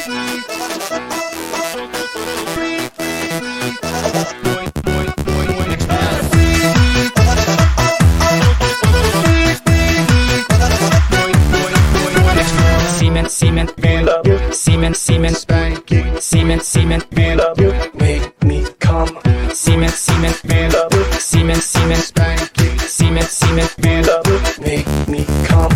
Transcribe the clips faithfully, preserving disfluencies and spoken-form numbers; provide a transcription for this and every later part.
Cement, cement, cement, cement, cement, cement, make me come. Cement, cement, cement, cement, cement, cement, make me come.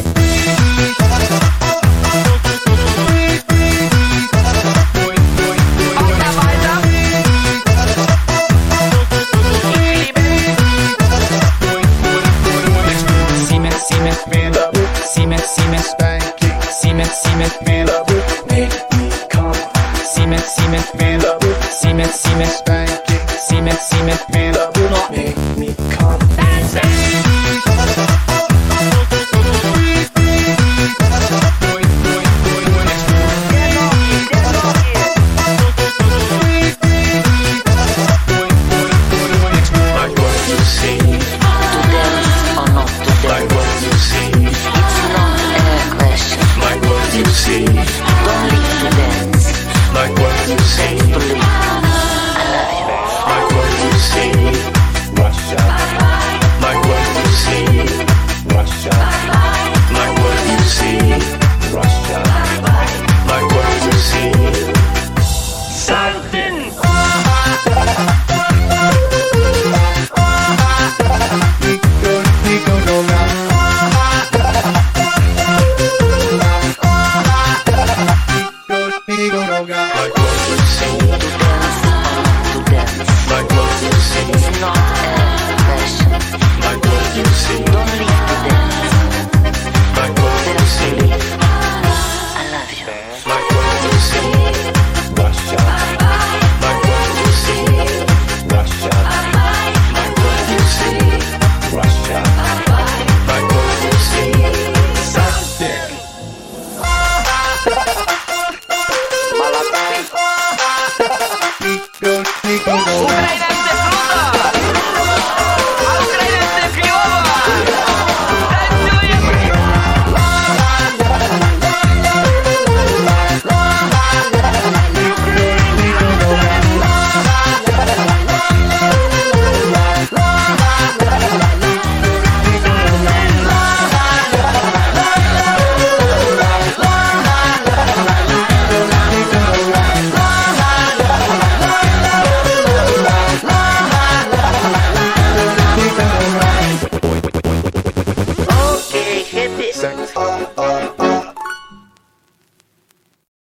Cement, cement, cement, cement, cement, cement, make me come. Cement, cement, cement, cement, cement, cement, make me come. Like what you see, To dance or not to like dance, what you see, it's not a question. like what you see, Don't live to dance, like what you see, to live. I love you. like what you see, Russia, like what you see, Russia, like what you see, Russia, like what you see. Something. Like what you see, To dance or not to dance, like what you see, it's not a question. like what you see, Don't live to dance, like what you dance to see, live. I love you. like what you see.